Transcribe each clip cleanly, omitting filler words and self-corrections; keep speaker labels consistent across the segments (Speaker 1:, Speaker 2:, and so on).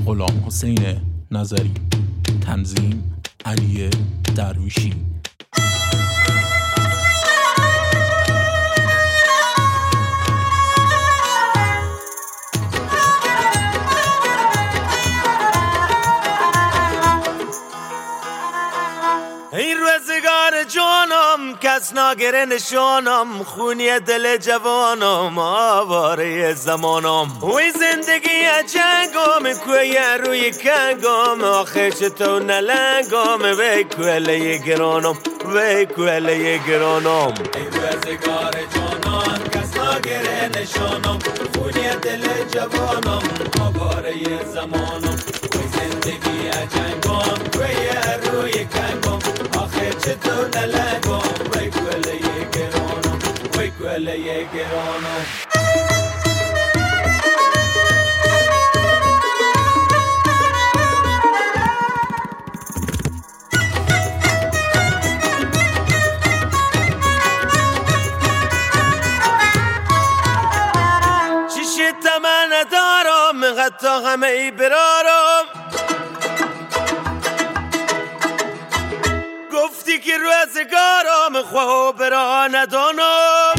Speaker 1: غلام حسین نظری، تنظیم علی درویشی.
Speaker 2: این روزگار جانم کس ناگره نشانم، خونی دل جوانم آواره زمانم. وی زندگی جنگم کوی روی کنگم، آخه چطور نلنگم وی کوله گرانم، وی کوله گرانم. این روزگار جانم کس ناگره نشانم، خونی دل جوانم آواره زمانم. وی زندگی جنگم کوی روی کنگم، چطور نلنگم وی کوله گرانم، وی کوله گرانم. چیشی تمنه دارم حتی همه ای برارم، گفتی که روزگارم خواه برا ندانم.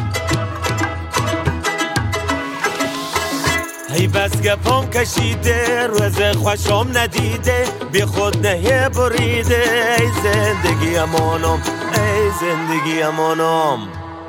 Speaker 2: ای بس گپام کشیده روز خوشم ندیده، بی خود نهی بریده. ای زندگی امانم، ای زندگی امانم.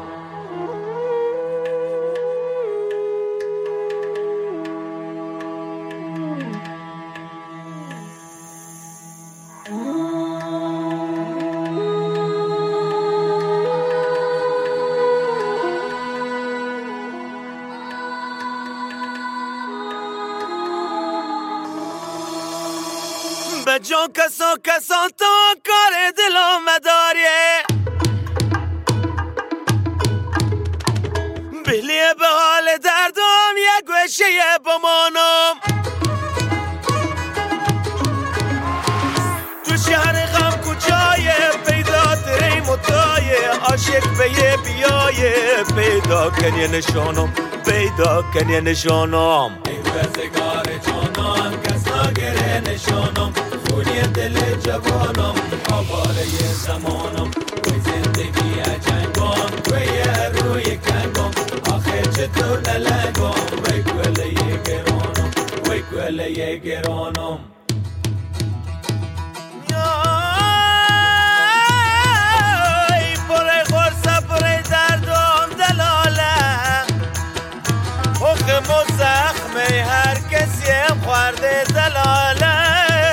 Speaker 2: به جان کسان تو کار دلم مداریه، بلیه به حال دردم یک گوشه بمانم. تو شهر غم کجایه پیدا تری متایه، عاشق به یه بیایه پیدا کنی نشانم، پیدا کنی نشانم. ای روزگار جانم کس ناگره نشانم، خونی دل جوانم آواره زمانم. وی زندگی جنگم وی روی کنگم، آخه چطور نلنگم وی کوله گرانم، وی کوله گرانم. ای پره خورسه پره دردم دلاله، حکم و زخمه هر کسیم خورده دلاله.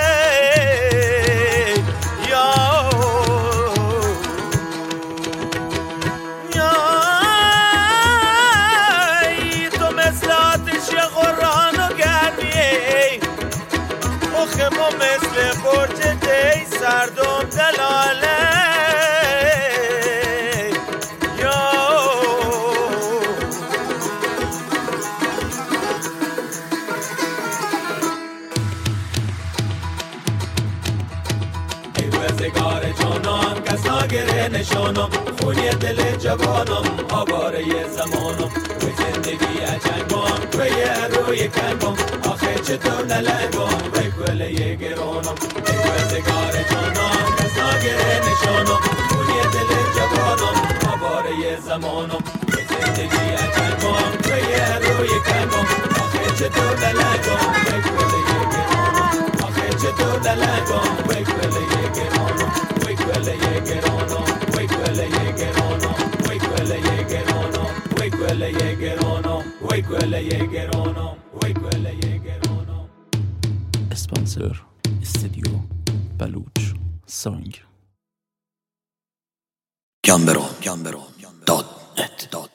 Speaker 2: ما مثل برج دی سردم دلاله. ای روزگار جانم کس ناگره نشانم، خونی دل جوانم آواره زمانم. وی زندگی جنگم توی روی کنگم، آخه چطور نلنگم وی کوله گرانم. ای روزگار جانم کس ناگره نشانم، خونی دل جوانم آواره زمانم. وی زندگی جنگم توی روی کنگم، آخه چطور نلنگم وی کوله گرانم، آخه چطور نلنگم وی کوله گرانم، وی کوله گرانم، وی کوله گرانم، وی کوله گرانم، وی کوله گرانم، وی کوله گرانم، وی کوله گرانم.
Speaker 1: اسپانسر استودیو بلوچ سانگ.
Speaker 3: Gambero.net